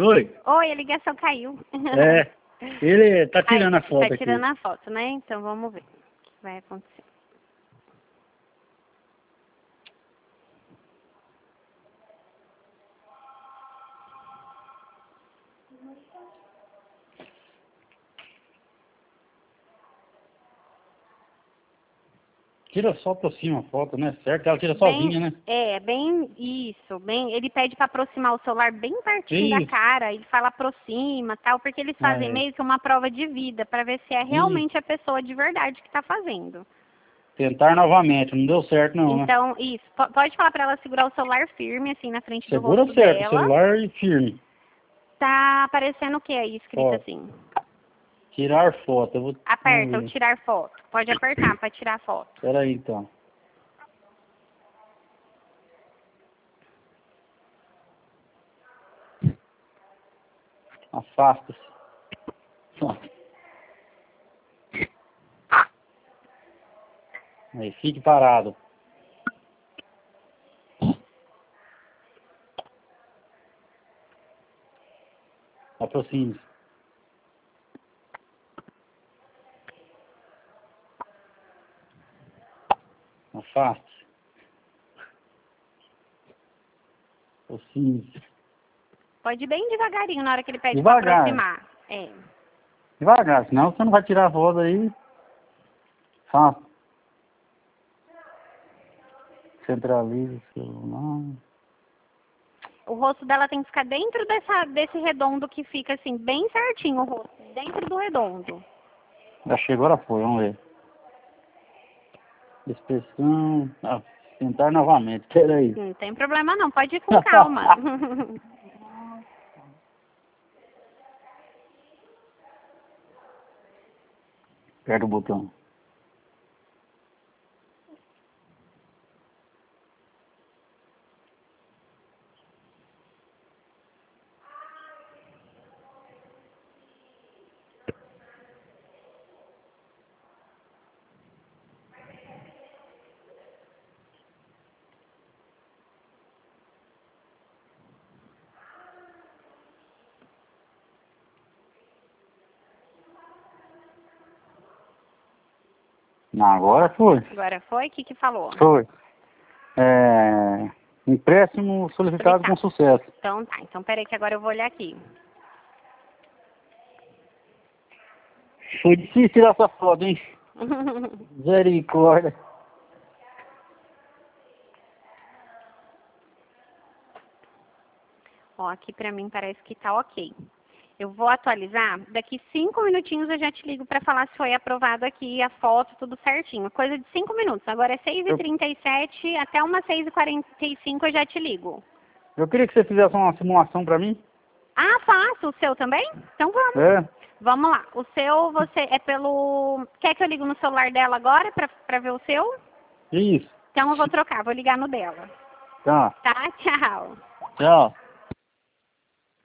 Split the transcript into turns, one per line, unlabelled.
Oi.
Oi, a ligação caiu.
É, ele tá tirando a foto
Tá
aqui.
tirando a foto, né? Então vamos ver o que vai acontecer.
Tira só por cima a foto, né? Certo? Ela tira sozinha, né?
Bem isso, bem. Ele pede para aproximar o celular bem pertinho da
Isso.
cara. Ele fala aproxima, tal, porque eles fazem
É.
meio que uma prova de vida para ver se é realmente a pessoa de verdade que está fazendo.
Tentar novamente, não deu certo não, né?
Então, isso. Pode falar para ela segurar o celular firme assim na frente do
Segura
rosto
certo, o
dela.
celular e firme.
Tá aparecendo o que aí escrito
Ó,
assim?
tirar foto, eu vou...
Aperta ou tirar foto. Pode apertar para tirar foto.
Espera aí então. Afasta-se. Aí, fique parado. Aproxime-se. Afaste-se. Aproxime-se.
Pode ir bem devagarinho na hora que ele pede para
Devagar.
aproximar. É.
Devagar, senão você não vai tirar a foto aí. Faça. Centralize o celular.
O rosto dela tem que ficar dentro desse redondo que fica assim, bem certinho o rosto, dentro do redondo.
Já chegou, agora foi, vamos ver. Expressão. Ah, tentar novamente, peraí.
Não tem problema não, pode ir com calma.
Aperta o botão. Não, agora foi.
Agora foi? O que falou?
Foi. Empréstimo solicitado com sucesso.
Então tá, então peraí que agora eu vou olhar aqui.
Foi difícil tirar essa foto, hein? Misericórdia.
Ó, aqui pra mim parece que tá ok. Eu vou atualizar, daqui 5 minutinhos eu já te ligo pra falar se foi aprovado aqui a foto, tudo certinho. Coisa de 5 minutos, agora é 6h37, até umas 6h45 eu já te ligo.
Eu queria que você fizesse uma simulação pra mim.
Ah, faço. O seu também? Então vamos.
É.
Vamos lá. O seu, você é pelo... Quer que eu ligue no celular dela agora pra ver o seu?
Isso.
Então eu vou trocar, vou ligar no dela.
Tá.
Tá? Tchau.
Tchau.